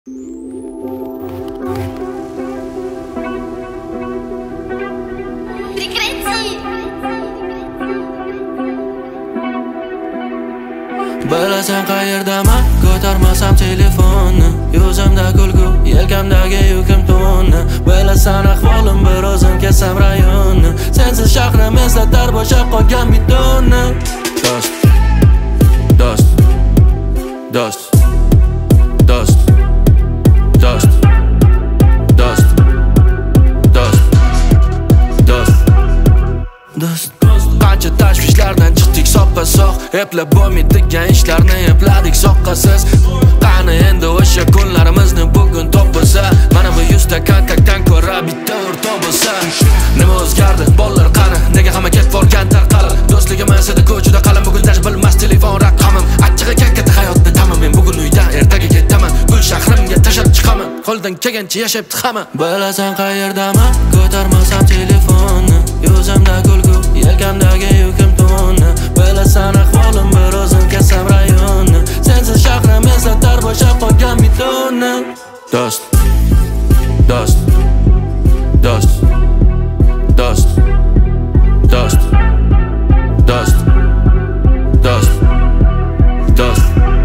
Bilasan qayerdaman, ko'tarmasam telefonni. Yuzimda kulgu, yelkamdagi yukim to'nni. Bilasan ahvolim, bir o'zim ketsam rayonni. Sensiz shahrim eslatar bo'shab qolgan bidonni. Dost, dost, dost, dost, dost, dost, dost, dost, dost. Qancha tashvishlardan chiqdik soppa-soq, eplab bo'lmaydigan ishlarni epladik soqqasiz. Qani endi o'sha kunlarimizni bugun topilsa, mana bu 100 ta kontaktdan ko'ra bitta o'rtoq bo'lsa. Nima o'zgardi? Bolalar qani? Nega hamma ketib borgan tarqalib? Do'stligimiz edi ko'chada qalin, bugun dash bilmas telefon raqamim. Achchig'i kakkata hayotda tamam, men bugun uydan ertaga ketaman. Gul shahrimga tashab chiqaman, qo'ldan kelgancha yashab chiqaman. Bilasan qayerdaman, ko'tarmasam telefonni. Yuzimda kulgu, yelkamdagi yukim to'nni. Bilasan ahvolim, bir o'zim ketsam rayonni. Sensiz shahrim eslatar bo'shab qolgan bidonni. Dost, dost, dost, dost, dost, dost, dost, dost.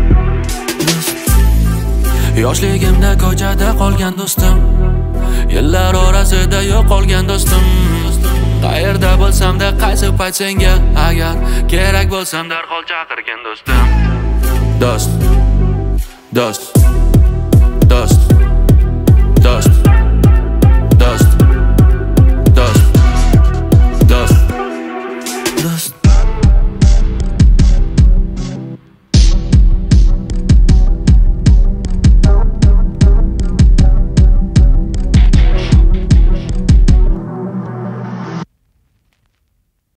Yoshligimda ko'chada qolgan do'stim, yillar orasida yo'qolgan do'stim. Qayerda bo'lsam-da, qaysi payt senga agar kerak bo'lsam darhol chaqirgan do'stim. Dost, dost.